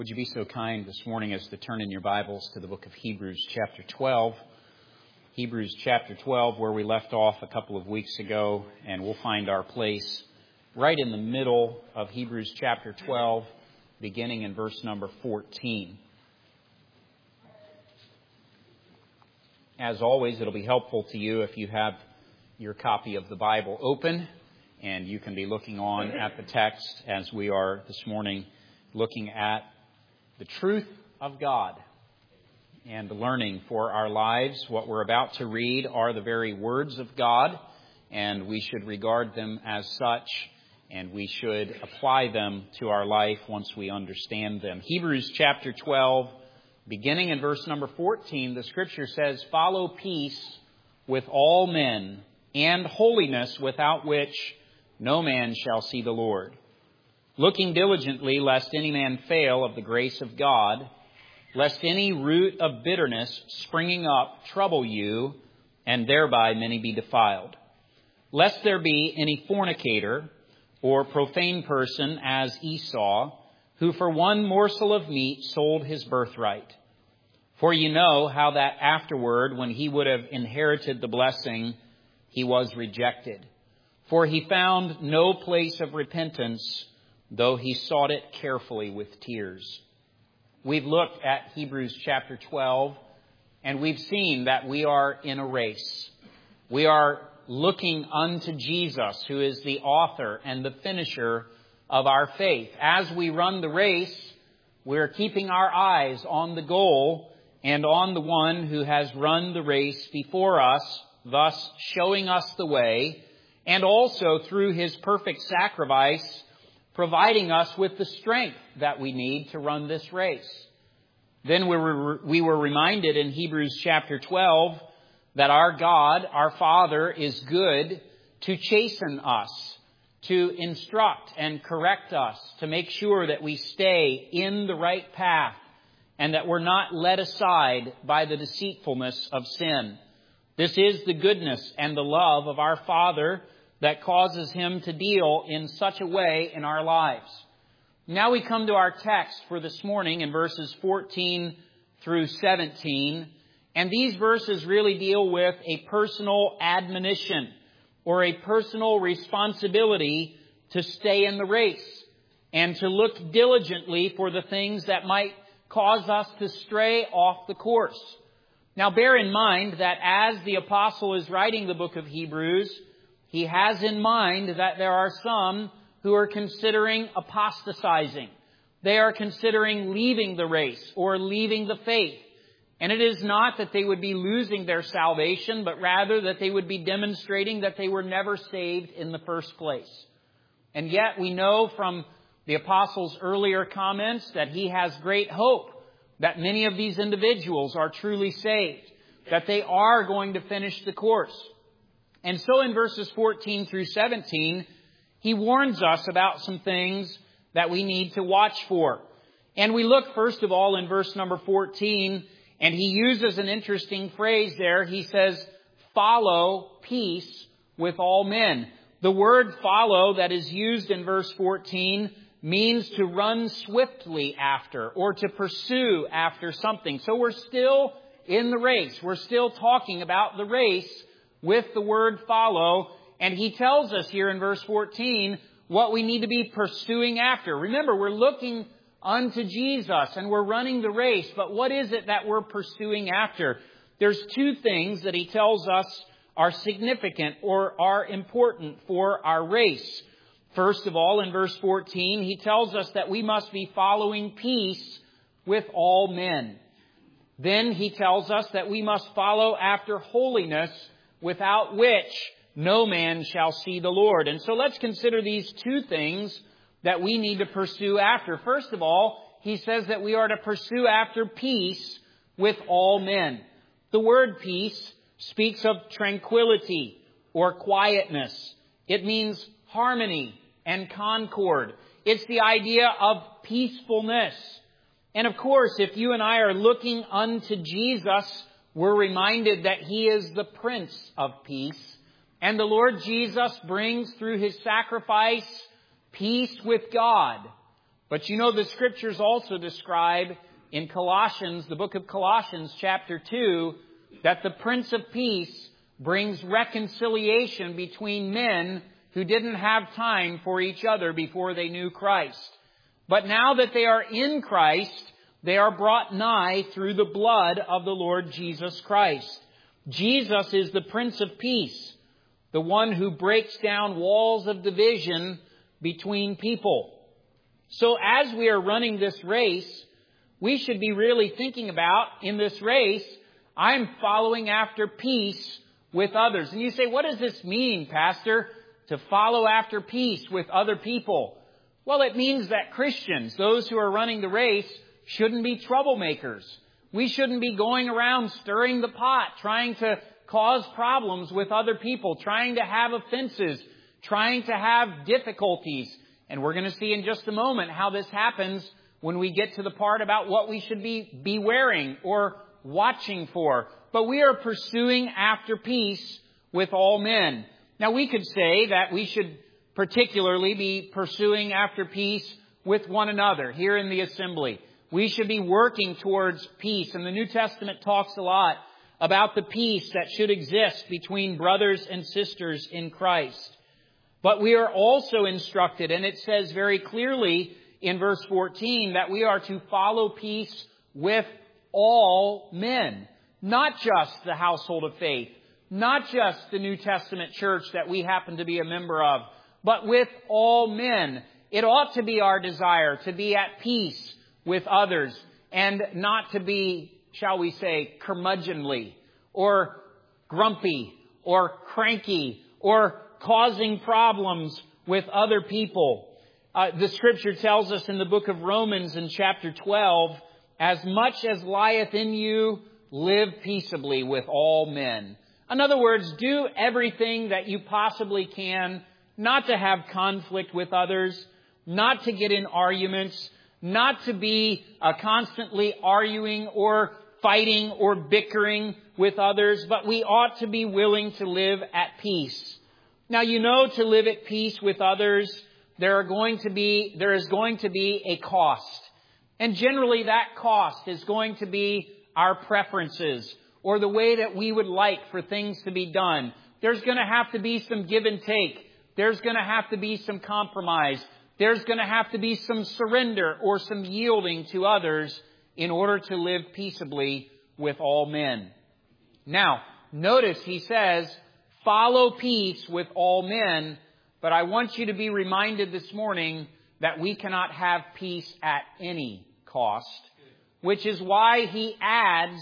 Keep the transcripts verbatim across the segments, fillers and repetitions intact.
Would you be so kind this morning as to turn in your Bibles to the book of Hebrews chapter twelve. Hebrews chapter twelve, where we left off a couple of weeks ago, and we'll find our place right in the middle of Hebrews chapter twelve, beginning in verse number fourteen. As always, it'll be helpful to you if you have your copy of the Bible open, and you can be looking on at the text as we are this morning looking at the truth of God and learning for our lives. What we're about to read are the very words of God, and we should regard them as such, and we should apply them to our life once we understand them. Hebrews chapter twelve, beginning in verse number fourteen, the Scripture says, "Follow peace with all men and holiness, without which no man shall see the Lord. Looking diligently, lest any man fail of the grace of God, lest any root of bitterness springing up trouble you, and thereby many be defiled. Lest there be any fornicator or profane person as Esau, who for one morsel of meat sold his birthright. For you know how that afterward, when he would have inherited the blessing, he was rejected. For he found no place of repentance, though he sought it carefully with tears." We've looked at Hebrews chapter twelve, and we've seen that we are in a race. We are looking unto Jesus, who is the author and the finisher of our faith. As we run the race, we're keeping our eyes on the goal and on the one who has run the race before us, thus showing us the way, and also through his perfect sacrifice, providing us with the strength that we need to run this race. Then we were, we were reminded in Hebrews chapter twelve that our God, our Father, is good to chasten us, to instruct and correct us, to make sure that we stay in the right path and that we're not led aside by the deceitfulness of sin. This is the goodness and the love of our Father that causes him to deal in such a way in our lives. Now we come to our text for this morning in verses fourteen through seventeen. And these verses really deal with a personal admonition or a personal responsibility to stay in the race and to look diligently for the things that might cause us to stray off the course. Now bear in mind that as the apostle is writing the book of Hebrews, he has in mind that there are some who are considering apostatizing. They are considering leaving the race or leaving the faith. And it is not that they would be losing their salvation, but rather that they would be demonstrating that they were never saved in the first place. And yet we know from the apostle's earlier comments that he has great hope that many of these individuals are truly saved, that they are going to finish the course. And so in verses fourteen through seventeen, he warns us about some things that we need to watch for. And we look first of all in verse number fourteen, and he uses an interesting phrase there. He says, "Follow peace with all men." The word follow that is used in verse fourteen means to run swiftly after or to pursue after something. So we're still in the race. We're still talking about the race with the word follow. And he tells us here in verse fourteen what we need to be pursuing after. Remember, we're looking unto Jesus and we're running the race. But what is it that we're pursuing after? There's two things that he tells us are significant or are important for our race. First of all, in verse fourteen, he tells us that we must be following peace with all men. Then he tells us that we must follow after holiness, without which no man shall see the Lord. And so let's consider these two things that we need to pursue after. First of all, he says that we are to pursue after peace with all men. The word peace speaks of tranquility or quietness. It means harmony and concord. It's the idea of peacefulness. And of course, if you and I are looking unto Jesus, we're reminded that he is the Prince of Peace. And the Lord Jesus brings through his sacrifice peace with God But you know, the Scriptures also describe in Colossians, the book of Colossians, chapter two, that the Prince of Peace brings reconciliation between men who didn't have time for each other before they knew Christ. But now that they are in Christ, they are brought nigh through the blood of the Lord Jesus Christ. Jesus is the Prince of Peace, the one who breaks down walls of division between people. So as we are running this race, we should be really thinking about, in this race, I'm following after peace with others. And you say, what does this mean, Pastor, to follow after peace with other people? Well, it means that Christians, those who are running the race, shouldn't be troublemakers. We shouldn't be going around stirring the pot, trying to cause problems with other people, trying to have offenses, trying to have difficulties. And we're going to see in just a moment how this happens when we get to the part about what we should be, be wearing or watching for. But we are pursuing after peace with all men. Now, we could say that we should particularly be pursuing after peace with one another here in the assembly. We should be working towards peace. And the New Testament talks a lot about the peace that should exist between brothers and sisters in Christ. But we are also instructed, and it says very clearly in verse fourteen, that we are to follow peace with all men. Not just the household of faith, not just the New Testament church that we happen to be a member of, but with all men. It ought to be our desire to be at peace with others and not to be, shall we say, curmudgeonly or grumpy or cranky or causing problems with other people. Uh, the Scripture tells us in the book of Romans in chapter twelve, as much as lieth in you, live peaceably with all men. In other words, do everything that you possibly can not to have conflict with others, not to get in arguments, not to be uh, constantly arguing or fighting or bickering with others, but we ought to be willing to live at peace. Now, you know, to live at peace with others, there are going to be, there is going to be a cost. And generally that cost is going to be our preferences or the way that we would like for things to be done. There's going to have to be some give and take. There's going to have to be some compromise. There's going to have to be some surrender or some yielding to others in order to live peaceably with all men. Now, notice he says, follow peace with all men, but I want you to be reminded this morning that we cannot have peace at any cost, which is why he adds,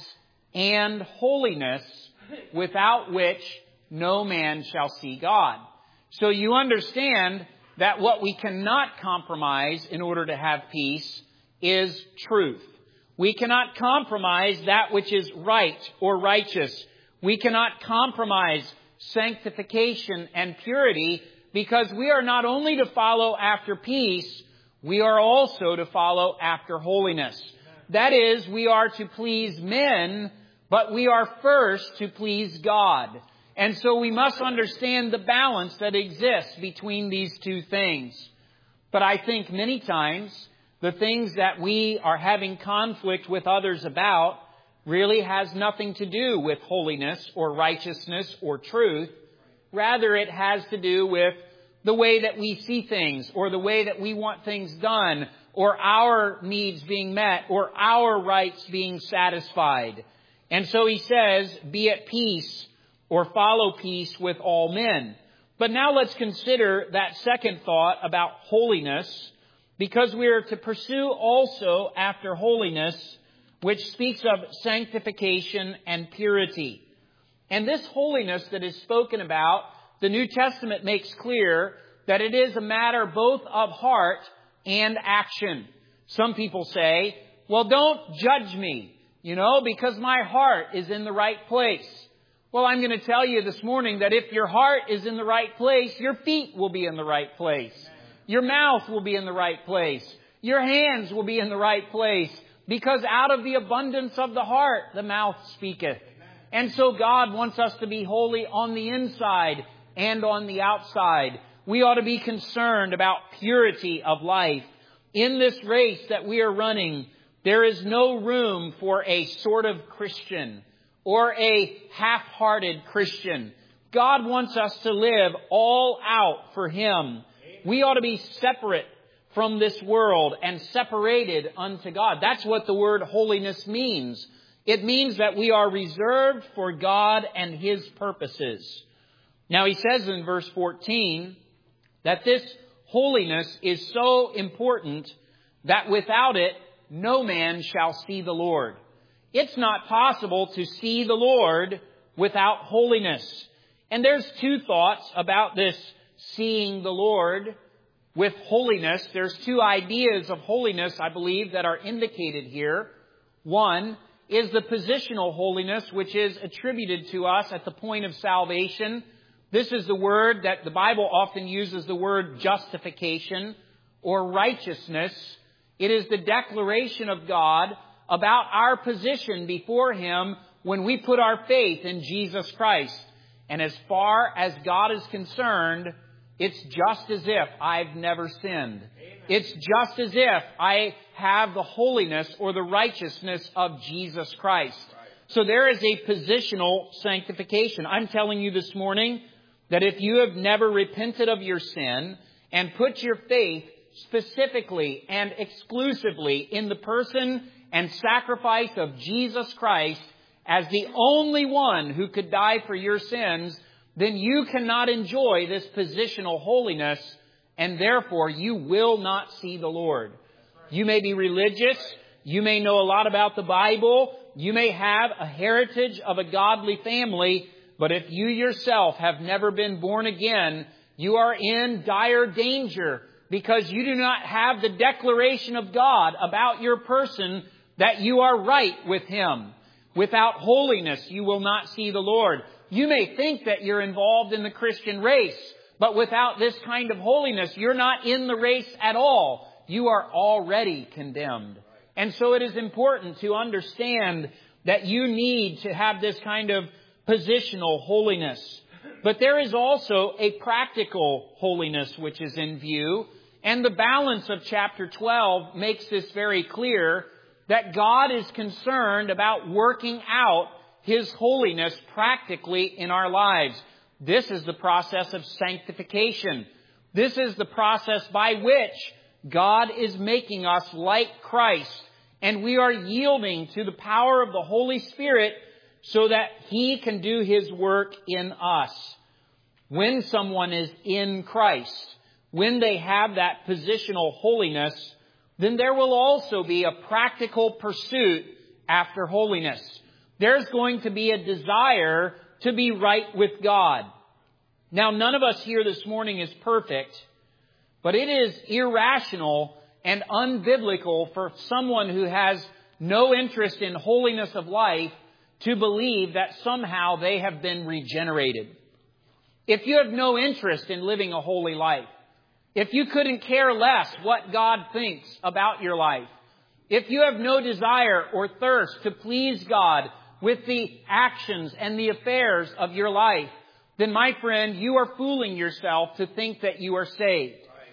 and holiness, without which no man shall see God. So you understand that what we cannot compromise in order to have peace is truth. We cannot compromise that which is right or righteous. We cannot compromise sanctification and purity, because we are not only to follow after peace, we are also to follow after holiness. That is, we are to please men, but we are first to please God. And so we must understand the balance that exists between these two things. But I think many times the things that we are having conflict with others about really has nothing to do with holiness or righteousness or truth. Rather, it has to do with the way that we see things, or the way that we want things done, or our needs being met, or our rights being satisfied. And so he says, be at peace or follow peace with all men. But now let's consider that second thought about holiness, because we are to pursue also after holiness, which speaks of sanctification and purity. And this holiness that is spoken about, the New Testament makes clear that it is a matter both of heart and action. Some people say, well, don't judge me, you know, because my heart is in the right place. Well, I'm going to tell you this morning that if your heart is in the right place, your feet will be in the right place. Your mouth will be in the right place. Your hands will be in the right place. Because out of the abundance of the heart, the mouth speaketh. And so God wants us to be holy on the inside and on the outside. We ought to be concerned about purity of life. In this race that we are running, there is no room for a sort of Christian or a half-hearted Christian. God wants us to live all out for Him. We ought to be separate from this world and separated unto God. That's what the word holiness means. It means that we are reserved for God and His purposes. Now he says in verse fourteen that this holiness is so important that without it, no man shall see the Lord. It's not possible to see the Lord without holiness. And there's two thoughts about this seeing the Lord with holiness. There's two ideas of holiness, I believe, that are indicated here. One is the positional holiness, which is attributed to us at the point of salvation. This is the word that the Bible often uses, the word justification or righteousness. It is the declaration of God about our position before Him when we put our faith in Jesus Christ. And as far as God is concerned, it's just as if I've never sinned. Amen. It's just as if I have the holiness or the righteousness of Jesus Christ. Right. So there is a positional sanctification. I'm telling you this morning that if you have never repented of your sin and put your faith specifically and exclusively in the person and sacrifice of Jesus Christ as the only one who could die for your sins, then you cannot enjoy this positional holiness, and therefore you will not see the Lord. You may be religious. You may know a lot about the Bible. You may have a heritage of a godly family, but if you yourself have never been born again, you are in dire danger because you do not have the declaration of God about your person that you are right with Him. Without holiness, you will not see the Lord. You may think that you're involved in the Christian race, but without this kind of holiness, you're not in the race at all. You are already condemned. And so it is important to understand that you need to have this kind of positional holiness. But there is also a practical holiness which is in view. And the balance of chapter twelve makes this very clear, that God is concerned about working out His holiness practically in our lives. This is the process of sanctification. This is the process by which God is making us like Christ. And we are yielding to the power of the Holy Spirit so that He can do His work in us. When someone is in Christ, when they have that positional holiness, then there will also be a practical pursuit after holiness. There's going to be a desire to be right with God. Now, none of us here this morning is perfect, but it is irrational and unbiblical for someone who has no interest in holiness of life to believe that somehow they have been regenerated. If you have no interest in living a holy life, if you couldn't care less what God thinks about your life, if you have no desire or thirst to please God with the actions and the affairs of your life, then my friend, you are fooling yourself to think that you are saved.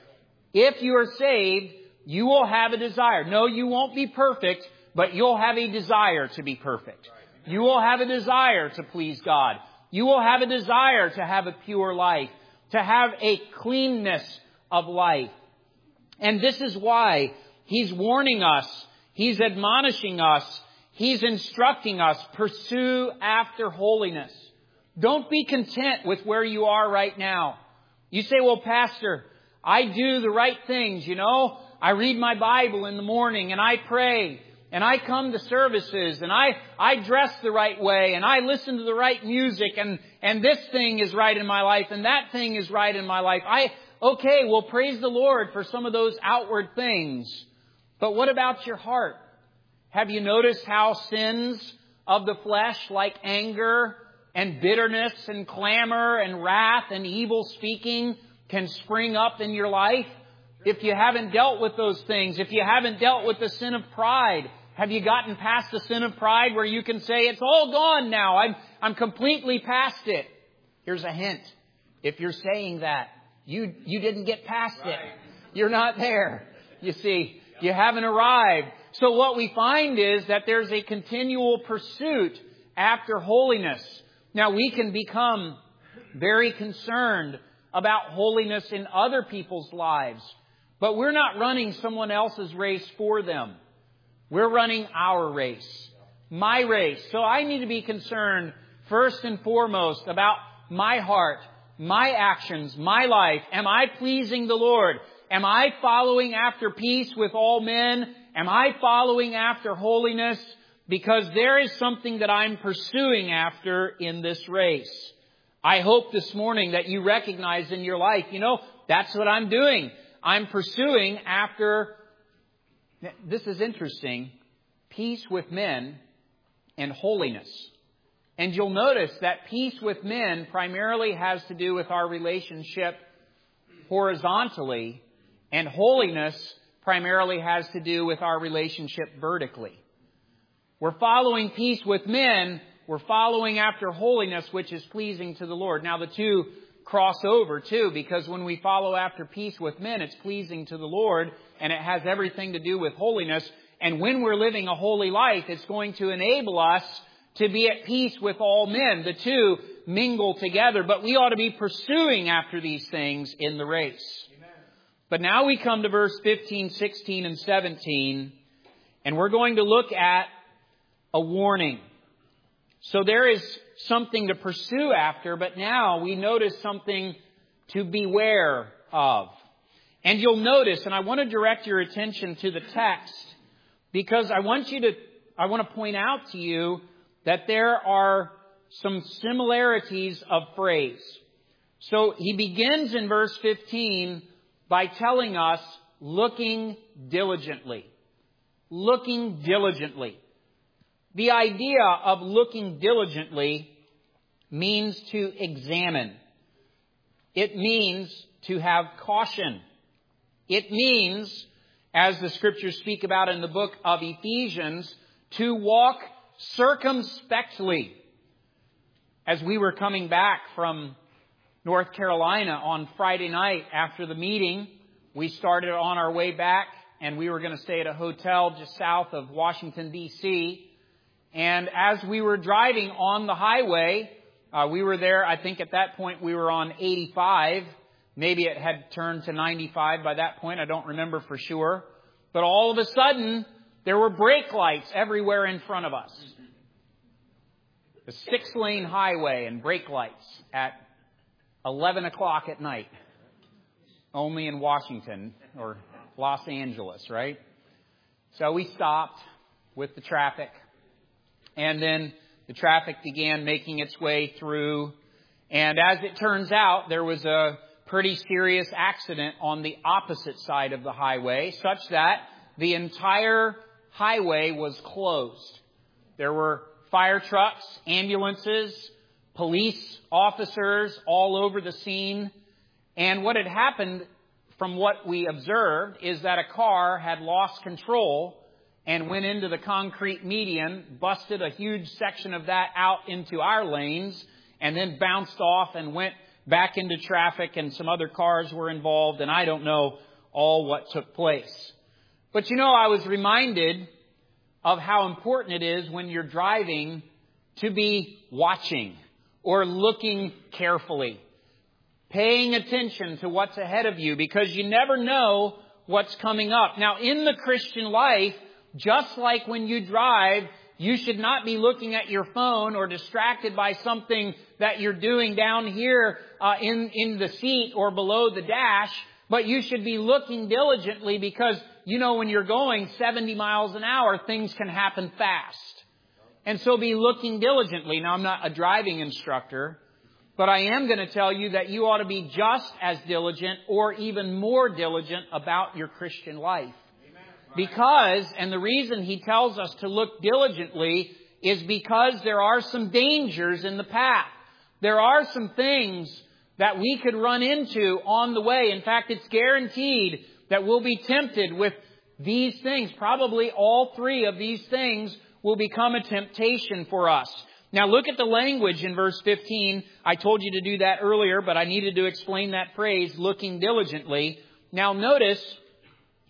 If you are saved, you will have a desire. No, you won't be perfect, but you'll have a desire to be perfect. You will have a desire to please God. You will have a desire to have a pure life, to have a cleanness of life. And this is why He's warning us. He's admonishing us. He's instructing us. Pursue after holiness. Don't be content with where you are right now. You say, well, Pastor, I do the right things, you know. I read my Bible in the morning and I pray and I come to services and I, I dress the right way and I listen to the right music and, and this thing is right in my life and that thing is right in my life. I, okay, well, praise the Lord for some of those outward things. But what about your heart? Have you noticed how sins of the flesh like anger and bitterness and clamor and wrath and evil speaking can spring up in your life? If you haven't dealt with those things, if you haven't dealt with the sin of pride, have you gotten past the sin of pride where you can say, it's all gone now, I'm, I'm completely past it? Here's a hint. If you're saying that, you, you didn't get past it. You're not there. You see, you haven't arrived. So what we find is that there's a continual pursuit after holiness. Now, we can become very concerned about holiness in other people's lives, but we're not running someone else's race for them. We're running our race, my race. So I need to be concerned first and foremost about my heart, my actions, my life. Am I pleasing the Lord? Am I following after peace with all men? Am I following after holiness? Because there is something that I'm pursuing after in this race. I hope this morning that you recognize in your life, you know, that's what I'm doing. I'm pursuing after, this is interesting, peace with men and holiness. And you'll notice that peace with men primarily has to do with our relationship horizontally, and holiness primarily has to do with our relationship vertically. We're following peace with men. We're following after holiness, which is pleasing to the Lord. Now, the two cross over, too, because when we follow after peace with men, it's pleasing to the Lord, and it has everything to do with holiness. And when we're living a holy life, it's going to enable us to be at peace with all men. The two mingle together, but we ought to be pursuing after these things in the race. Amen. But now we come to verse fifteen, sixteen, and seventeen, and we're going to look at a warning. So there is something to pursue after, but now we notice something to beware of. And you'll notice, and I want to direct your attention to the text, because I want you to, I want to point out to you that there are some similarities of phrase. So he begins in verse fifteen by telling us, looking diligently. Looking diligently. The idea of looking diligently means to examine. It means to have caution. It means, as the Scriptures speak about in the book of Ephesians, to walk circumspectly. As we were coming back from North Carolina on Friday night after the meeting, we started on our way back, and we were going to stay at a hotel just south of Washington, D C And as we were driving on the highway, uh, we were there, I think at that point we were on eighty-five. Maybe it had turned to ninety-five by that point. I don't remember for sure. But all of a sudden, there were brake lights everywhere in front of us. A six-lane highway and brake lights at eleven o'clock at night. Only in Washington or Los Angeles, right? So we stopped with the traffic. And then the traffic began making its way through. And as it turns out, there was a pretty serious accident on the opposite side of the highway, such that the entire highway was closed. There were fire trucks, ambulances, police officers all over the scene. And what had happened, from what we observed, is that a car had lost control and went into the concrete median, busted a huge section of that out into our lanes, and then bounced off and went back into traffic, and some other cars were involved, and I don't know all what took place. But you know, I was reminded of how important it is when you're driving to be watching or looking carefully, paying attention to what's ahead of you, because you never know what's coming up. Now, in the Christian life, just like when you drive, you should not be looking at your phone or distracted by something that you're doing down here uh, in, in the seat or below the dash, but you should be looking diligently, because, you know, when you're going seventy miles an hour, things can happen fast. And so be looking diligently. Now, I'm not a driving instructor, but I am going to tell you that you ought to be just as diligent or even more diligent about your Christian life. Because, and the reason he tells us to look diligently is because there are some dangers in the path. There are some things that we could run into on the way. In fact, it's guaranteed that we'll be tempted with these things. Probably all three of these things will become a temptation for us. Now look at the language in verse fifteen. I told you to do that earlier, but I needed to explain that phrase, looking diligently. Now notice,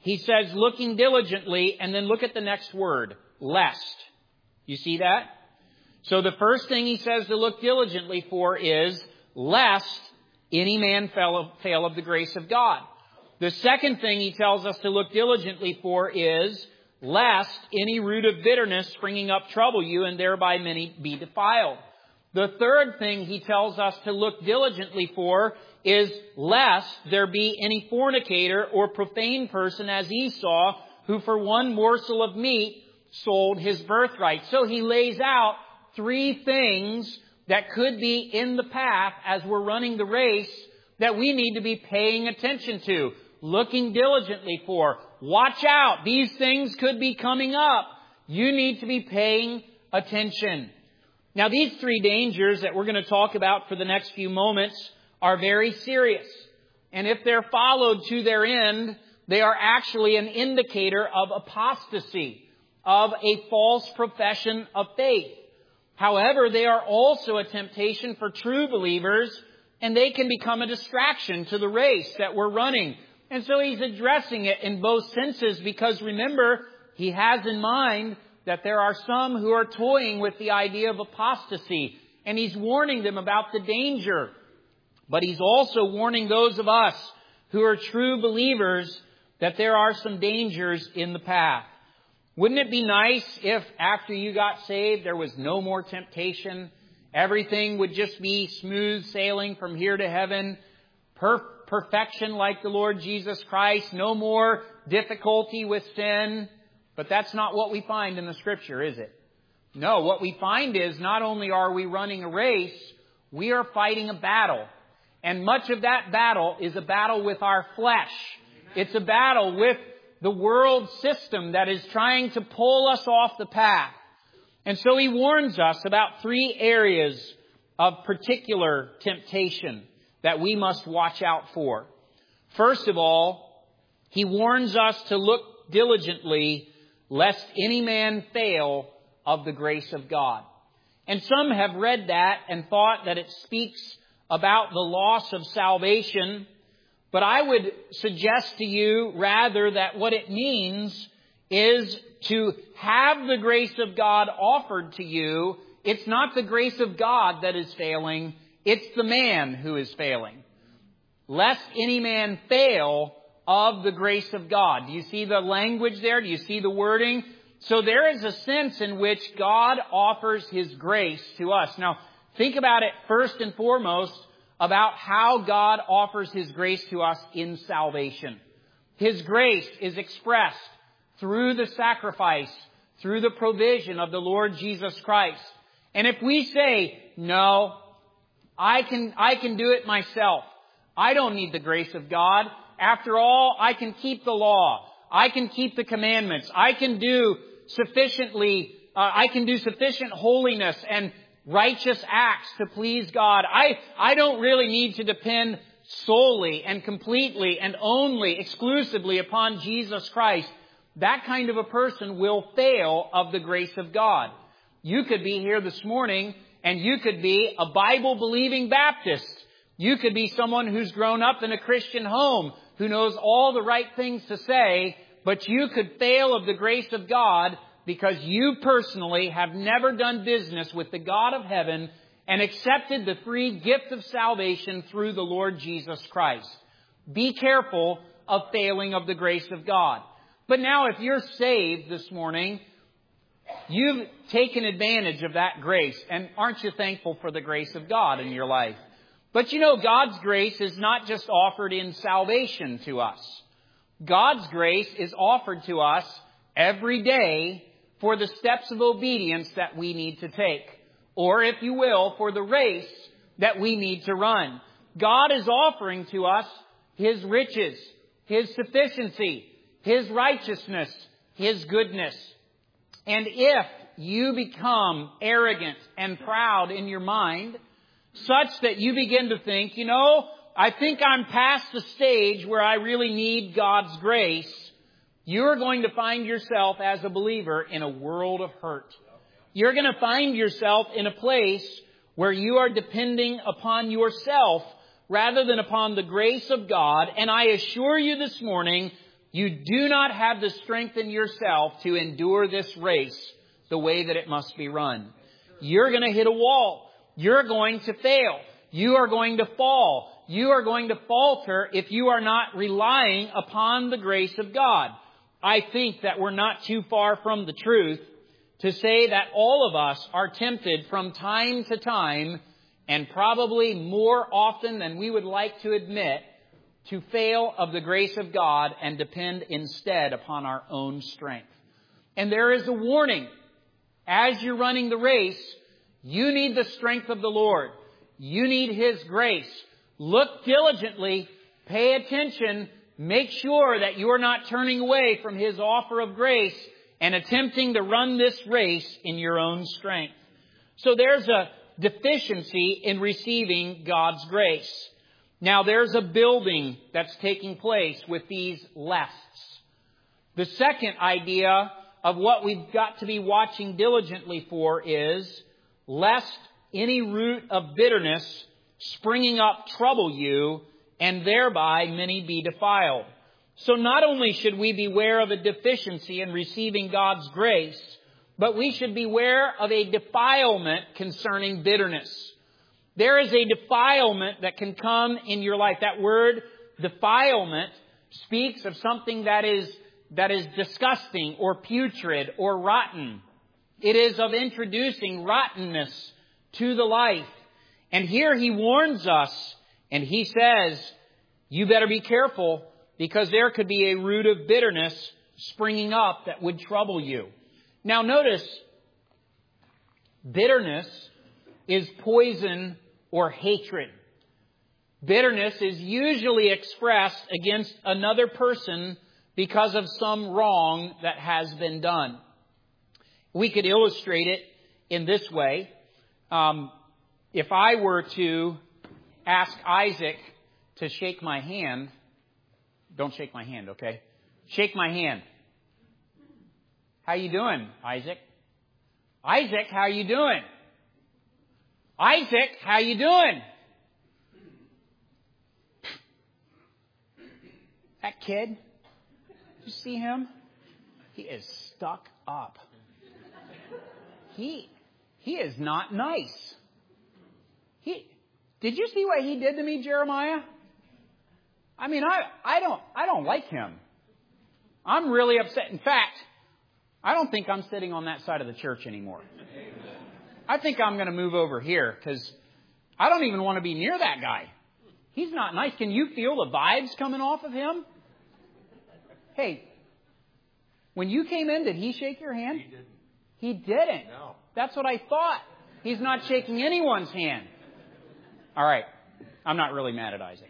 he says, looking diligently, and then look at the next word, lest. You see that? So the first thing he says to look diligently for is, lest any man fail, fail of the grace of God. The second thing he tells us to look diligently for is, lest any root of bitterness springing up trouble you, and thereby many be defiled. The third thing he tells us to look diligently for is, lest there be any fornicator or profane person as Esau, who for one morsel of meat sold his birthright. So he lays out three things that could be in the path as we're running the race that we need to be paying attention to, looking diligently for. Watch out. These things could be coming up. You need to be paying attention. Now, these three dangers that we're going to talk about for the next few moments are very serious. And if they're followed to their end, they are actually an indicator of apostasy, of a false profession of faith. However, they are also a temptation for true believers, and they can become a distraction to the race that we're running. And so he's addressing it in both senses, because remember, he has in mind that there are some who are toying with the idea of apostasy, and he's warning them about the danger. But he's also warning those of us who are true believers that there are some dangers in the path. Wouldn't it be nice if after you got saved there was no more temptation? Everything would just be smooth sailing from here to heaven. Per- perfection like the Lord Jesus Christ. No more difficulty with sin. But that's not what we find in the Scripture, is it? No, what we find is not only are we running a race, we are fighting a battle. And much of that battle is a battle with our flesh. It's a battle with the world system that is trying to pull us off the path. And so he warns us about three areas of particular temptation that we must watch out for. First of all, he warns us to look diligently lest any man fail of the grace of God. And some have read that and thought that it speaks about the loss of salvation. But I would suggest to you rather that what it means is to have the grace of God offered to you. It's not the grace of God that is failing. It's the man who is failing. Lest any man fail of the grace of God. Do you see the language there? Do you see the wording? So there is a sense in which God offers His grace to us. Now, think about it first and foremost about how God offers His grace to us in salvation. His grace is expressed through the sacrifice, through the provision of the Lord Jesus Christ. And if we say, no, I can, I can do it myself. I don't need the grace of God. After all, I can keep the law. I can keep the commandments. I can do sufficiently, uh, I can do sufficient holiness and righteous acts to please God. I, I don't really need to depend solely and completely and only, exclusively upon Jesus Christ. That kind of a person will fail of the grace of God. You could be here this morning and you could be a Bible-believing Baptist. You could be someone who's grown up in a Christian home, who knows all the right things to say, but you could fail of the grace of God because you personally have never done business with the God of heaven and accepted the free gift of salvation through the Lord Jesus Christ. Be careful of failing of the grace of God. But now if you're saved this morning, you've taken advantage of that grace. And aren't you thankful for the grace of God in your life? But you know, God's grace is not just offered in salvation to us. God's grace is offered to us every day for the steps of obedience that we need to take. Or, if you will, for the race that we need to run. God is offering to us His riches, His sufficiency, His righteousness, His goodness. And if you become arrogant and proud in your mind, such that you begin to think, you know, I think I'm past the stage where I really need God's grace, you're going to find yourself as a believer in a world of hurt. You're going to find yourself in a place where you are depending upon yourself rather than upon the grace of God. And I assure you this morning You do not have the strength in yourself to endure this race the way that it must be run. You're going to hit a wall. You're going to fail. You are going to fall. You are going to falter if you are not relying upon the grace of God. I think that we're not too far from the truth to say that all of us are tempted from time to time, and probably more often than we would like to admit, to fail of the grace of God and depend instead upon our own strength. And there is a warning. As you're running the race, you need the strength of the Lord. You need His grace. Look diligently, pay attention, make sure that you are not turning away from His offer of grace and attempting to run this race in your own strength. So there's a deficiency in receiving God's grace. Now there's a building that's taking place with these lests. The second idea of what we've got to be watching diligently for is, lest any root of bitterness springing up trouble you, and thereby many be defiled. So not only should we beware of a deficiency in receiving God's grace, but we should beware of a defilement concerning bitterness. There is a defilement that can come in your life. That word defilement speaks of something that is, that is disgusting or putrid or rotten. It is of introducing rottenness to the life. And here he warns us, and he says, you better be careful, because there could be a root of bitterness springing up that would trouble you. Now notice, bitterness is poison or hatred. Bitterness is usually expressed against another person because of some wrong that has been done. We could illustrate it in this way. Um, if I were to ask Isaac to shake my hand, don't shake my hand, okay? Shake my hand. How you doing, Isaac? Isaac, how you doing? Isaac, how you doing? That kid, did you see him? He is stuck up. He, he is not nice. He, did you see what he did to me, Jeremiah? I mean, I, I don't, I don't like him. I'm really upset. In fact, I don't think I'm sitting on that side of the church anymore. I think I'm going to move over here because I don't even want to be near that guy. He's not nice. Can you feel the vibes coming off of him? Hey, when you came in, did he shake your hand? He didn't. He didn't. No. That's what I thought. He's not shaking anyone's hand. All right. I'm not really mad at Isaac.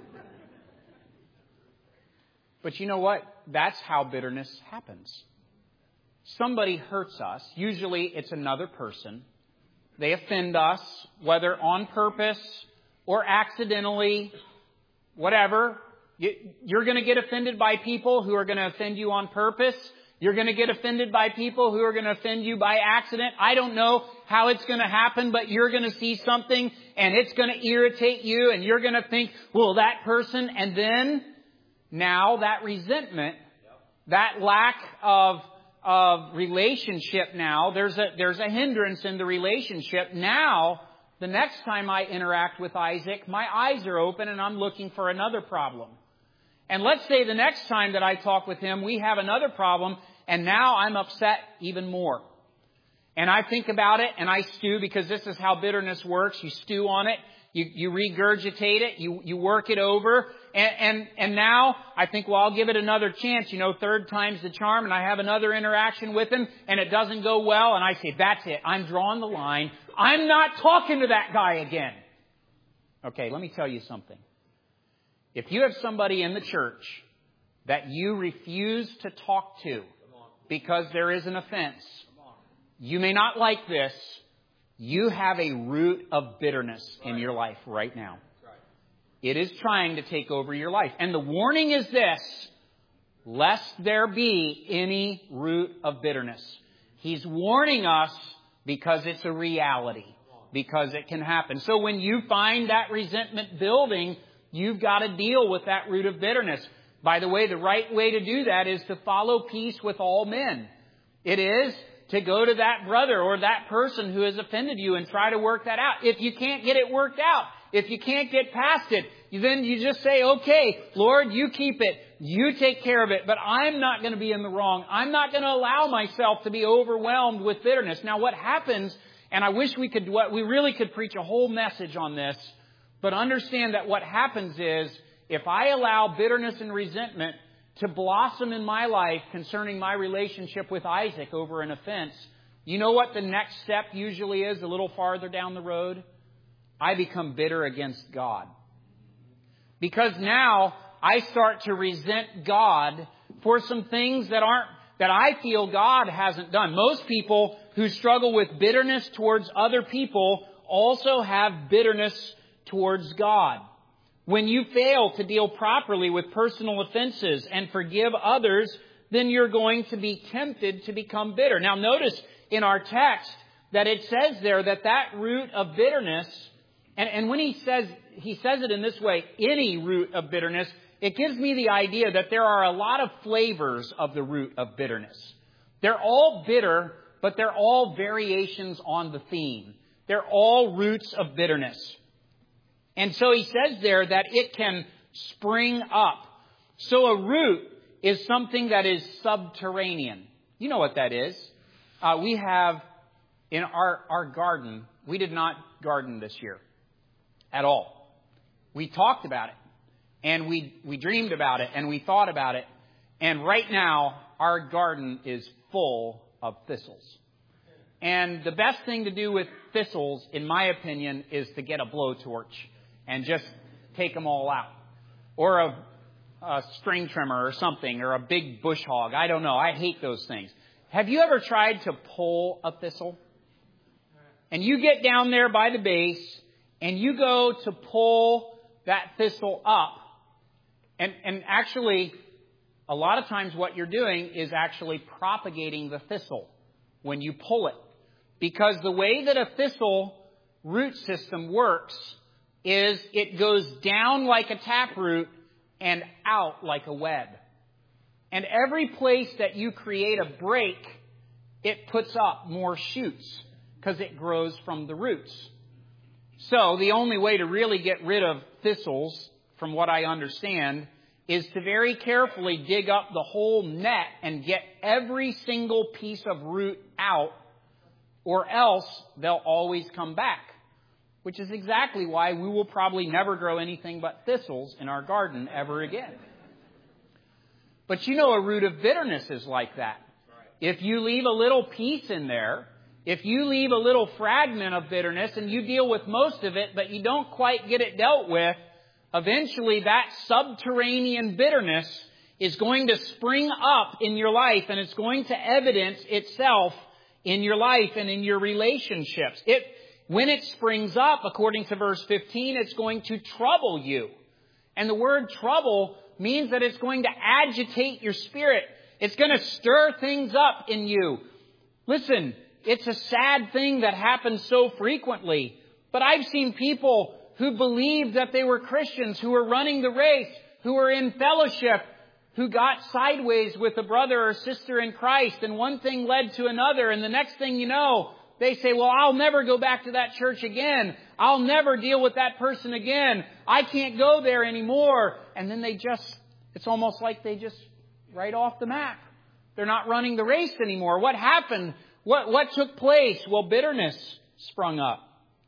But you know what? That's how bitterness happens. Somebody hurts us. Usually it's another person. They offend us, whether on purpose or accidentally, whatever. You're going to get offended by people who are going to offend you on purpose. You're going to get offended by people who are going to offend you by accident. I don't know how it's going to happen, but you're going to see something and it's going to irritate you and you're going to think, well, that person, and then now that resentment, that lack of of relationship now, there's a there's a hindrance in the relationship. Now, the next time I interact with Isaac, my eyes are open and I'm looking for another problem. And let's say the next time that I talk with him, we have another problem, and now I'm upset even more. And I think about it and I stew, because this is how bitterness works. You stew on it. You, you regurgitate it. You, you work it over. And, and, and now I think, well, I'll give it another chance. You know, third time's the charm. And I have another interaction with him and it doesn't go well. And I say, that's it. I'm drawing the line. I'm not talking to that guy again. Okay, let me tell you something. If you have somebody in the church that you refuse to talk to because there is an offense, you may not like this. You have a root of bitterness in your life right now. It is trying to take over your life. And the warning is this: lest there be any root of bitterness. He's warning us because it's a reality, because it can happen. So when you find that resentment building, you've got to deal with that root of bitterness. By the way, the right way to do that is to follow peace with all men. It is to go to that brother or that person who has offended you and try to work that out. If you can't get it worked out, if you can't get past it, then you just say, okay, Lord, you keep it. You take care of it. But I'm not going to be in the wrong. I'm not going to allow myself to be overwhelmed with bitterness. Now, what happens, and I wish we could, we really could preach a whole message on this, but understand that what happens is, if I allow bitterness and resentment to blossom in my life concerning my relationship with Isaac over an offense, you know what the next step usually is a little farther down the road? I become bitter against God. Because now I start to resent God for some things that aren't, that I feel God hasn't done. Most people who struggle with bitterness towards other people also have bitterness towards God. When you fail to deal properly with personal offenses and forgive others, then you're going to be tempted to become bitter. Now notice in our text that it says there that that root of bitterness, and, and when he says, he says it in this way, any root of bitterness, it gives me the idea that there are a lot of flavors of the root of bitterness. They're all bitter, but they're all variations on the theme. They're all roots of bitterness. And so he says there that it can spring up. So a root is something that is subterranean. You know what that is. Uh, we have in our, our garden, we did not garden this year at all. We talked about it and we, we dreamed about it and we thought about it. And right now our garden is full of thistles. And the best thing to do with thistles, in my opinion, is to get a blowtorch and just take them all out. Or a, a string trimmer or something, or a big bush hog. I don't know. I hate those things. Have you ever tried to pull a thistle? And you get down there by the base, and you go to pull that thistle up. And, and actually, a lot of times what you're doing is actually propagating the thistle when you pull it. Because the way that a thistle root system works is it goes down like a taproot and out like a web. And every place that you create a break, it puts up more shoots because it grows from the roots. So the only way to really get rid of thistles, from what I understand, is to very carefully dig up the whole net and get every single piece of root out, or else they'll always come back. Which is exactly why we will probably never grow anything but thistles in our garden ever again. But you know, a root of bitterness is like that. If you leave a little piece in there, if you leave a little fragment of bitterness and you deal with most of it, but you don't quite get it dealt with, eventually that subterranean bitterness is going to spring up in your life, and it's going to evidence itself in your life and in your relationships. It When it springs up, according to verse fifteen, it's going to trouble you. And the word trouble means that it's going to agitate your spirit. It's going to stir things up in you. Listen, it's a sad thing that happens so frequently. But I've seen people who believed that they were Christians, who were running the race, who were in fellowship, who got sideways with a brother or sister in Christ. And one thing led to another. And the next thing you know, they say, well, I'll never go back to that church again. I'll never deal with that person again. I can't go there anymore. And then they just, it's almost like they just write off the map. They're not running the race anymore. What happened? What, what took place? Well, bitterness sprung up.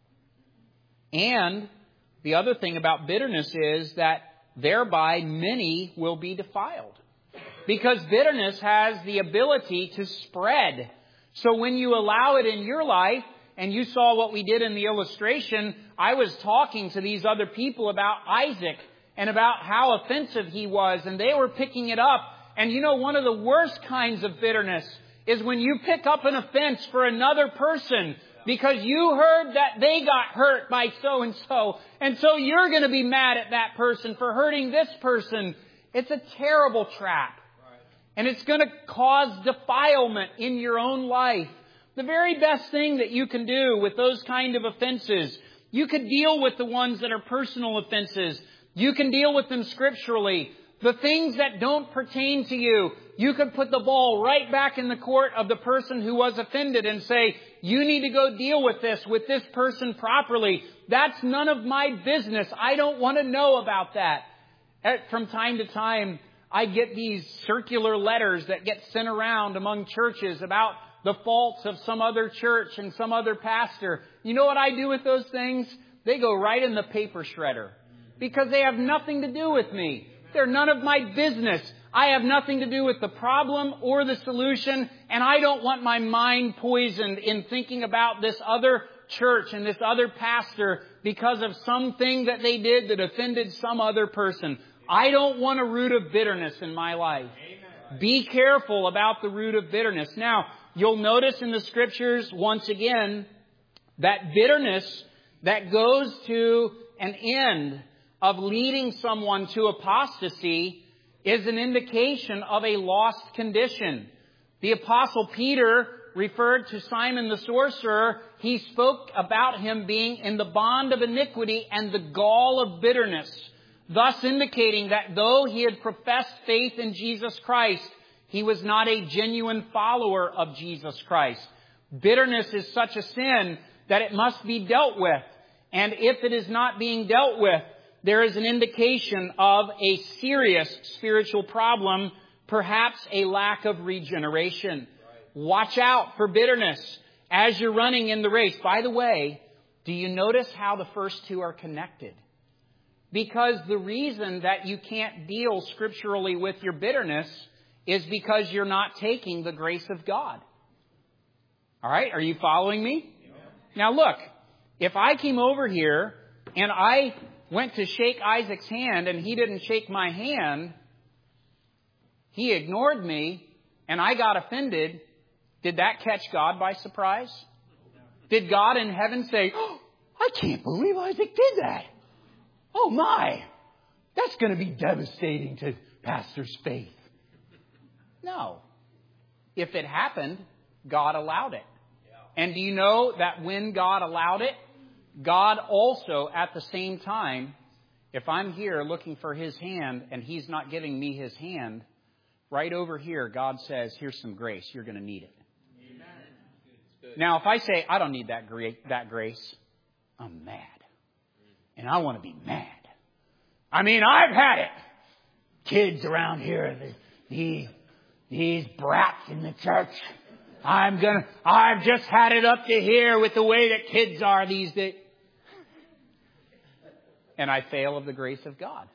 And the other thing about bitterness is that thereby many will be defiled. Because bitterness has the ability to spread. So when you allow it in your life, and you saw what we did in the illustration, I was talking to these other people about Isaac and about how offensive he was, and they were picking it up. And you know, one of the worst kinds of bitterness is when you pick up an offense for another person because you heard that they got hurt by so-and-so, and so you're going to be mad at that person for hurting this person. It's a terrible trap. And it's going to cause defilement in your own life. The very best thing that you can do with those kind of offenses, you could deal with the ones that are personal offenses. You can deal with them scripturally. The things that don't pertain to you, you could put the ball right back in the court of the person who was offended and say, you need to go deal with this, with this person properly. That's none of my business. I don't want to know about that. From time to time, I get these circular letters that get sent around among churches about the faults of some other church and some other pastor. You know what I do with those things? They go right in the paper shredder because they have nothing to do with me. They're none of my business. I have nothing to do with the problem or the solution, and I don't want my mind poisoned in thinking about this other church and this other pastor because of something that they did that offended some other person. I don't want a root of bitterness in my life. Amen. Be careful about the root of bitterness. Now, you'll notice in the Scriptures, once again, that bitterness that goes to an end of leading someone to apostasy is an indication of a lost condition. The Apostle Peter referred to Simon the sorcerer. He spoke about him being in the bond of iniquity and the gall of bitterness, thus indicating that though he had professed faith in Jesus Christ, he was not a genuine follower of Jesus Christ. Bitterness is such a sin that it must be dealt with. And if it is not being dealt with, there is an indication of a serious spiritual problem, perhaps a lack of regeneration. Right. Watch out for bitterness as you're running in the race. By the way, do you notice how the first two are connected? Because the reason that you can't deal scripturally with your bitterness is because you're not taking the grace of God. All right, are you following me? Yeah. Now look, if I came over here and I went to shake Isaac's hand and he didn't shake my hand, he ignored me and I got offended, did that catch God by surprise? Did God in heaven say, oh, I can't believe Isaac did that. Oh my, that's going to be devastating to Pastor's faith. No. If it happened, God allowed it. And do you know that when God allowed it, God also, at the same time, if I'm here looking for His hand and He's not giving me His hand, right over here, God says, here's some grace. You're going to need it. Amen. Now, if I say, I don't need that gra- that grace, I'm mad. And I want to be mad. I mean, I've had it. Kids around here, these, these brats in the church. I'm gonna, I've just had it up to here with the way that kids are these days. And I fail of the grace of God.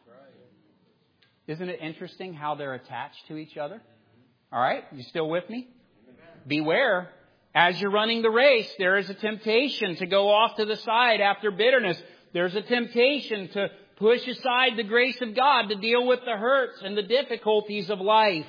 Isn't it interesting how they're attached to each other? All right, you still with me? Beware. As you're running the race, there is a temptation to go off to the side after bitterness. There's a temptation to push aside the grace of God to deal with the hurts and the difficulties of life.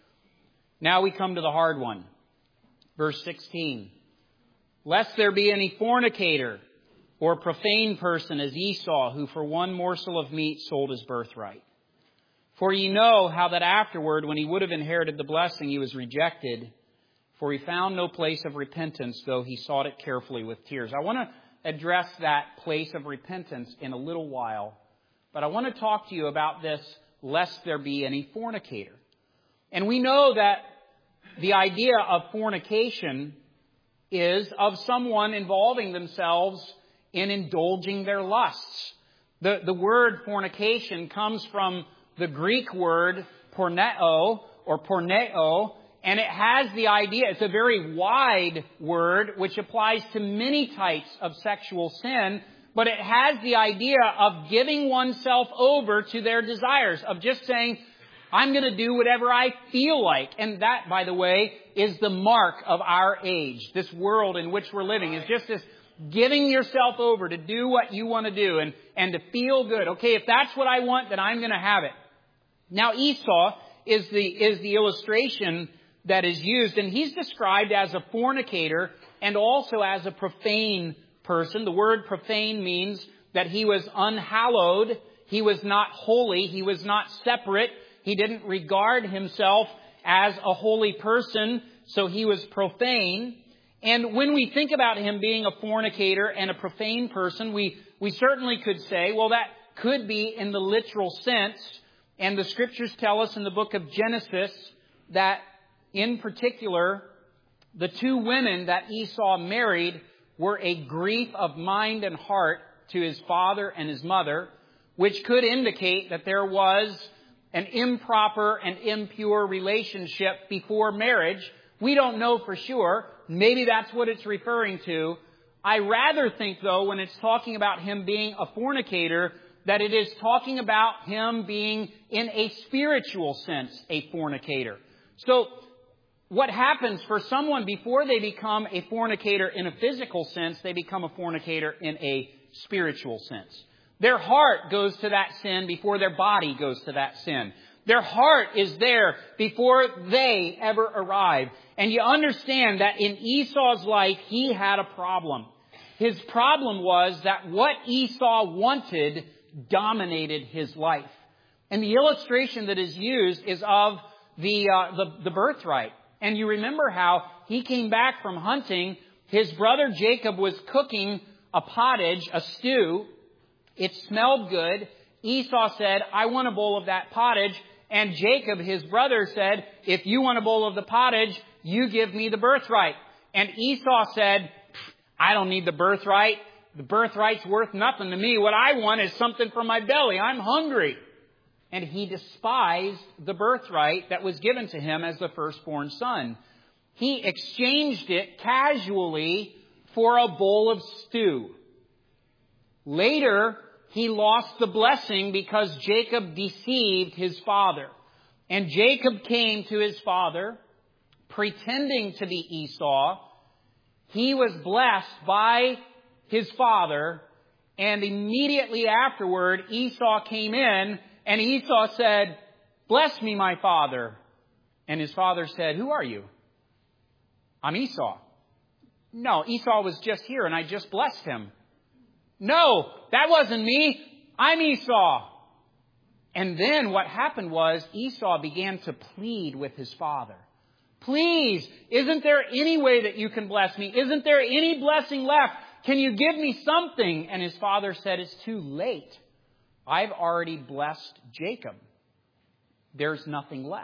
Now we come to the hard one. Verse sixteen. Lest there be any fornicator or profane person as Esau, who for one morsel of meat sold his birthright. For ye know how that afterward, when he would have inherited the blessing, he was rejected. For he found no place of repentance, though he sought it carefully with tears. I want to address that place of repentance in a little while. But I want to talk to you about this, lest there be any fornicator. And we know that the idea of fornication is of someone involving themselves in indulging their lusts. The, the word fornication comes from the Greek word porneo or porneo, and it has the idea, it's a very wide word which applies to many types of sexual sin, but it has the idea of giving oneself over to their desires, of just saying, I'm going to do whatever I feel like. And that, by the way, is the mark of our age. This world in which we're living is just this giving yourself over to do what you want to do and, and to feel good. Okay, if that's what I want, then I'm going to have it. Now, Esau is the, is the illustration that is used, and he's described as a fornicator and also as a profane person. The word profane means that he was unhallowed. He was not holy. He was not separate. He didn't regard himself as a holy person, so he was profane. And when we think about him being a fornicator and a profane person, we, we certainly could say, well, that could be in the literal sense. And the Scriptures tell us in the book of Genesis that, in particular, the two women that Esau married were a grief of mind and heart to his father and his mother, which could indicate that there was an improper and impure relationship before marriage. We don't know for sure. Maybe that's what it's referring to. I rather think, though, when it's talking about him being a fornicator, that it is talking about him being, in a spiritual sense, a fornicator. So, what happens for someone before they become a fornicator in a physical sense, they become a fornicator in a spiritual sense. Their heart goes to that sin before their body goes to that sin. Their heart is there before they ever arrive. And you understand that in Esau's life, he had a problem. His problem was that what Esau wanted dominated his life. And the illustration that is used is of the, uh, the, the birthright. And you remember how he came back from hunting. His brother Jacob was cooking a pottage, a stew. It smelled good. Esau said, I want a bowl of that pottage. And Jacob, his brother, said, if you want a bowl of the pottage, you give me the birthright. And Esau said, I don't need the birthright. The birthright's worth nothing to me. What I want is something from my belly. I'm hungry. And he despised the birthright that was given to him as the firstborn son. He exchanged it casually for a bowl of stew. Later, he lost the blessing because Jacob deceived his father. And Jacob came to his father, pretending to be Esau. He was blessed by his father, and immediately afterward, Esau came in, and Esau said, bless me, my father. And his father said, who are you? I'm Esau. No, Esau was just here, and I just blessed him. No, that wasn't me. I'm Esau. And then what happened was Esau began to plead with his father. Please, isn't there any way that you can bless me? Isn't there any blessing left? Can you give me something? And his father said, it's too late. I've already blessed Jacob. There's nothing left.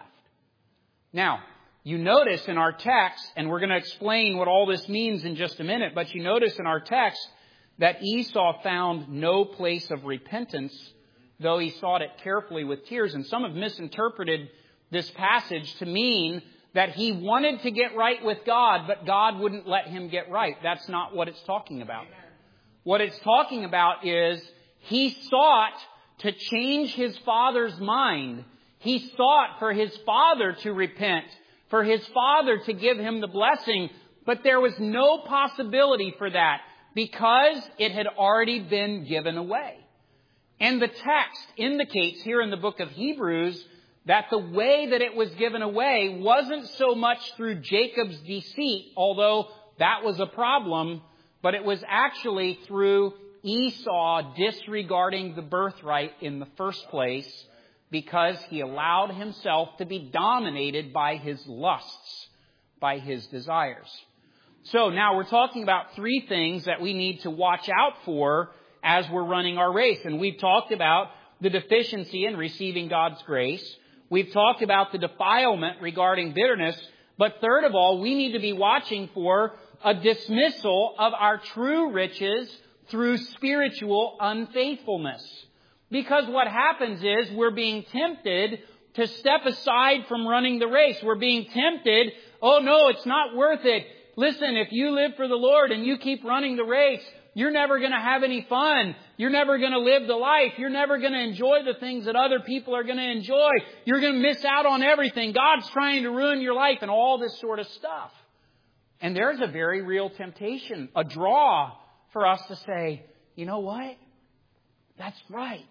Now, you notice in our text, and we're going to explain what all this means in just a minute, but you notice in our text that Esau found no place of repentance, though he sought it carefully with tears. And some have misinterpreted this passage to mean that he wanted to get right with God, but God wouldn't let him get right. That's not what it's talking about. What it's talking about is he sought to change his father's mind. He sought for his father to repent, for his father to give him the blessing, but there was no possibility for that because it had already been given away. And the text indicates here in the book of Hebrews that the way that it was given away wasn't so much through Jacob's deceit, although that was a problem, but it was actually through Esau disregarding the birthright in the first place because he allowed himself to be dominated by his lusts, by his desires. So now we're talking about three things that we need to watch out for as we're running our race. And we've talked about the deficiency in receiving God's grace. We've talked about the defilement regarding bitterness. But third of all, we need to be watching for a dismissal of our true riches through spiritual unfaithfulness. Because what happens is we're being tempted to step aside from running the race. We're being tempted, oh no, it's not worth it. Listen, if you live for the Lord and you keep running the race, you're never going to have any fun. You're never going to live the life. You're never going to enjoy the things that other people are going to enjoy. You're going to miss out on everything. God's trying to ruin your life and all this sort of stuff. And there's a very real temptation, a draw for us to say, you know what? That's right.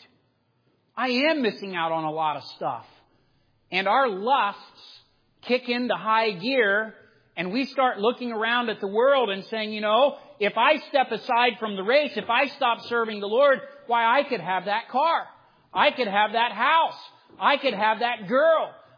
I am missing out on a lot of stuff. And our lusts kick into high gear and we start looking around at the world and saying, you know, if I step aside from the race, if I stop serving the Lord, why, I could have that car. I could have that house. I could have that girl.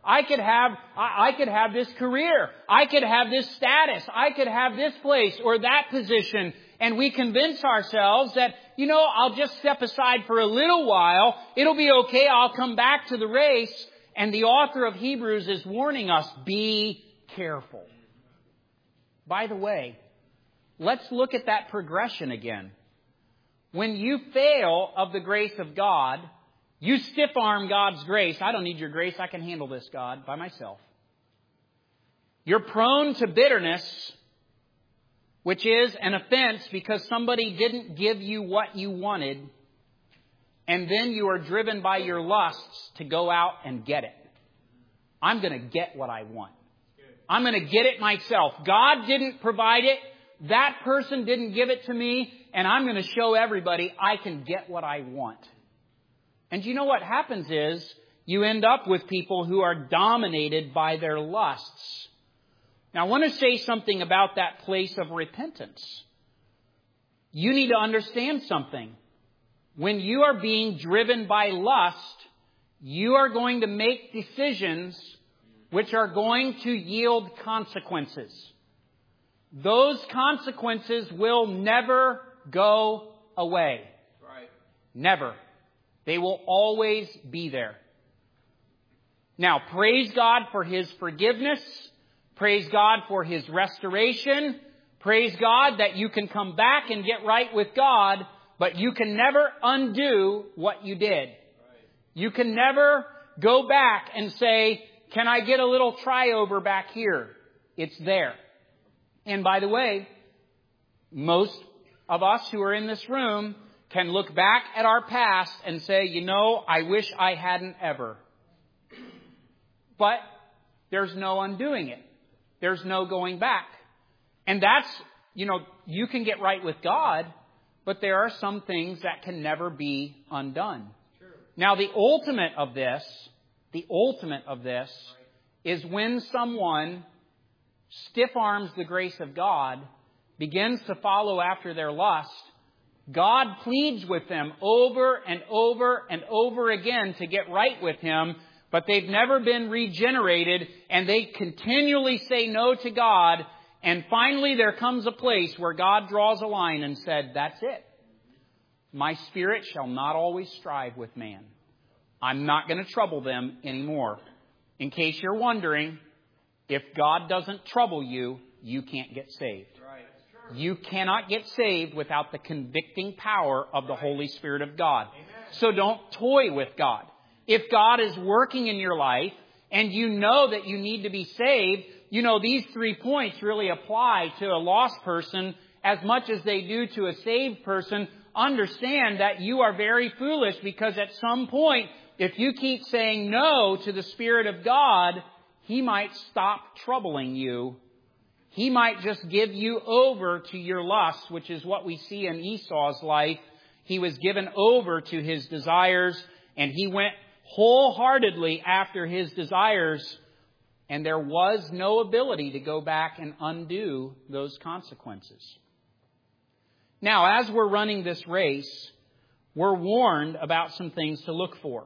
I could have, I, I could have this career. I could have this status. I could have this place or that position. And we convince ourselves that, you know, I'll just step aside for a little while. It'll be okay. I'll come back to the race. And the author of Hebrews is warning us, be careful. By the way, let's look at that progression again. When you fail of the grace of God, you stiff-arm God's grace. I don't need your grace. I can handle this, God, by myself. You're prone to bitterness, which is an offense because somebody didn't give you what you wanted, and then you are driven by your lusts to go out and get it. I'm going to get what I want. I'm going to get it myself. God didn't provide it. That person didn't give it to me, and I'm going to show everybody I can get what I want. And you know what happens is you end up with people who are dominated by their lusts. Now, I want to say something about that place of repentance. You need to understand something. When you are being driven by lust, you are going to make decisions which are going to yield consequences. Those consequences will never go away. Right. Never. They will always be there. Now, praise God for His forgiveness. Praise God for His restoration. Praise God that you can come back and get right with God, but you can never undo what you did. Right. You can never go back and say, can I get a little try-over back here? It's there. And by the way, most of us who are in this room can look back at our past and say, you know, I wish I hadn't ever. But there's no undoing it. There's no going back. And that's, you know, you can get right with God, but there are some things that can never be undone. Sure. Now, the ultimate of this, the ultimate of this is when someone stiff arms the grace of God, begins to follow after their lust, God pleads with them over and over and over again to get right with Him, but they've never been regenerated, and they continually say no to God, and finally there comes a place where God draws a line and said, that's it. My spirit shall not always strive with man. I'm not going to trouble them anymore. In case you're wondering, if God doesn't trouble you, you can't get saved. Right. You cannot get saved without the convicting power of the Holy Spirit of God. Amen. So don't toy with God. If God is working in your life and you know that you need to be saved, you know, these three points really apply to a lost person as much as they do to a saved person. Understand that you are very foolish because at some point, if you keep saying no to the Spirit of God, He might stop troubling you. He might just give you over to your lusts, which is what we see in Esau's life. He was given over to his desires, and he went wholeheartedly after his desires, and there was no ability to go back and undo those consequences. Now, as we're running this race, we're warned about some things to look for.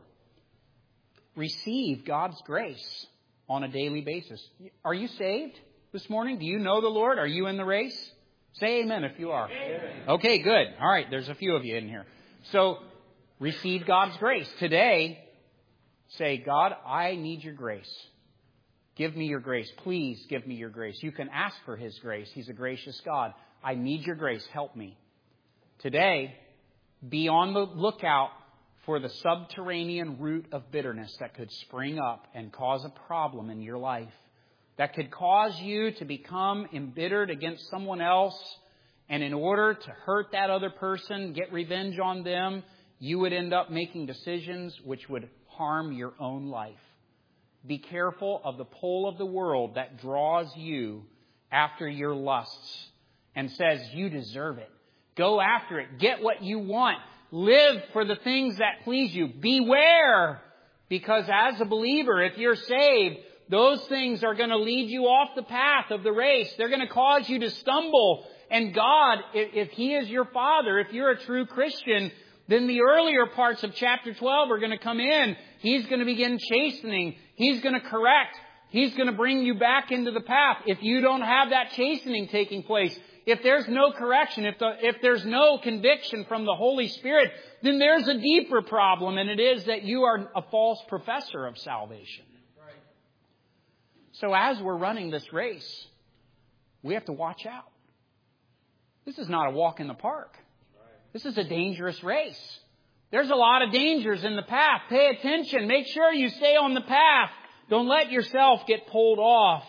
Receive God's grace on a daily basis. Are you saved this morning? Do you know the Lord? Are you in the race? Say amen if you are. Amen. Okay, good. All right, there's a few of you in here. So, receive God's grace. Today, say, God, I need your grace. Give me your grace. Please give me your grace. You can ask for His grace. He's a gracious God. I need your grace. Help me. Today, be on the lookout for the subterranean root of bitterness that could spring up and cause a problem in your life, that could cause you to become embittered against someone else, and in order to hurt that other person, get revenge on them, you would end up making decisions which would harm your own life. Be careful of the pull of the world that draws you after your lusts and says you deserve it. Go after it. Get what you want. Live for the things that please you. Beware, because as a believer, if you're saved, those things are going to lead you off the path of the race. They're going to cause you to stumble. And God, if He is your Father, if you're a true Christian, then the earlier parts of chapter twelve are going to come in. He's going to begin chastening. He's going to correct. He's going to bring you back into the path. If you don't have that chastening taking place, if there's no correction, if the, if there's no conviction from the Holy Spirit, then there's a deeper problem, and it is that you are a false professor of salvation. Right. So as we're running this race, we have to watch out. This is not a walk in the park. This is a dangerous race. There's a lot of dangers in the path. Pay attention. Make sure you stay on the path. Don't let yourself get pulled off.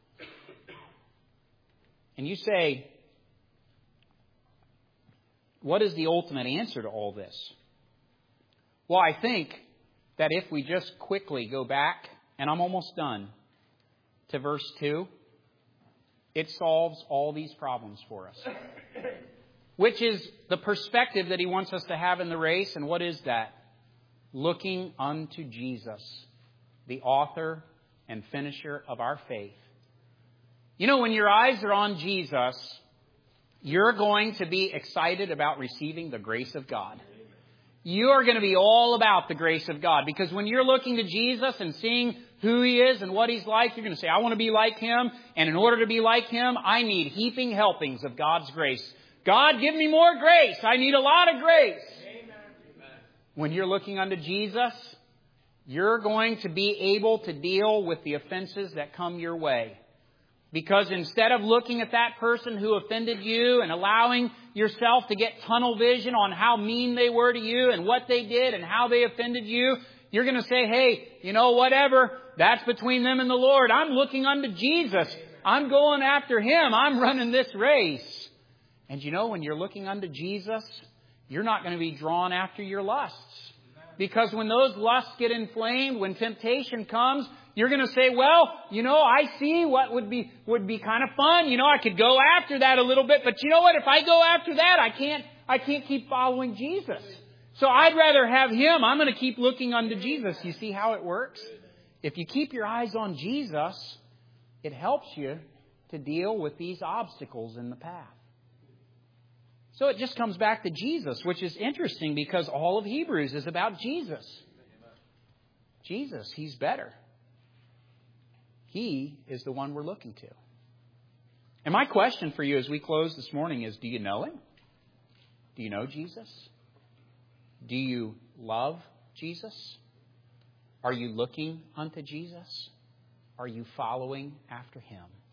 And you say, what is the ultimate answer to all this? Well, I think that if we just quickly go back, and I'm almost done, to verse two, it solves all these problems for us. Which is the perspective that he wants us to have in the race. And what is that? Looking unto Jesus, the author and finisher of our faith. You know, when your eyes are on Jesus, you're going to be excited about receiving the grace of God. You are going to be all about the grace of God. Because when you're looking to Jesus and seeing who He is and what He's like, you're going to say, I want to be like Him. And in order to be like Him, I need heaping helpings of God's grace. God, give me more grace. I need a lot of grace. Amen. When you're looking unto Jesus, you're going to be able to deal with the offenses that come your way. Because instead of looking at that person who offended you and allowing yourself to get tunnel vision on how mean they were to you and what they did and how they offended you, you're going to say, hey, you know, whatever, that's between them and the Lord. I'm looking unto Jesus. I'm going after Him. I'm running this race. And you know, when you're looking unto Jesus, you're not going to be drawn after your lusts. Because when those lusts get inflamed, when temptation comes, you're going to say, well, you know, I see what would be would be kind of fun. You know, I could go after that a little bit. But you know what? If I go after that, I can't I can't keep following Jesus. So I'd rather have Him. I'm going to keep looking unto Jesus. You see how it works? If you keep your eyes on Jesus, it helps you to deal with these obstacles in the path. So it just comes back to Jesus, which is interesting because all of Hebrews is about Jesus. Jesus, He's better. He is the one we're looking to. And my question for you as we close this morning is, do you know Him? Do you know Jesus? Do you love Jesus? Are you looking unto Jesus? Are you following after Him?